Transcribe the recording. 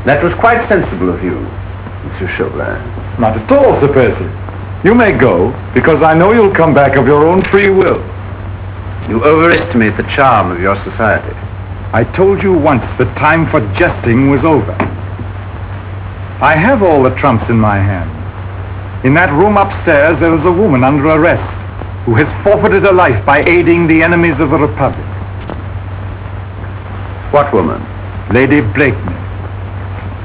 That was quite sensible of you, Monsieur Chauvelin. Not at all, Sir Percy. You may go, because I know you'll come back of your own free will. You overestimate the charm of your society. I told you once that time for jesting was over. I have all the trumps in my hand. In that room upstairs, there is a woman under arrest who has forfeited her life by aiding the enemies of the Republic. What woman? Lady Blakeney.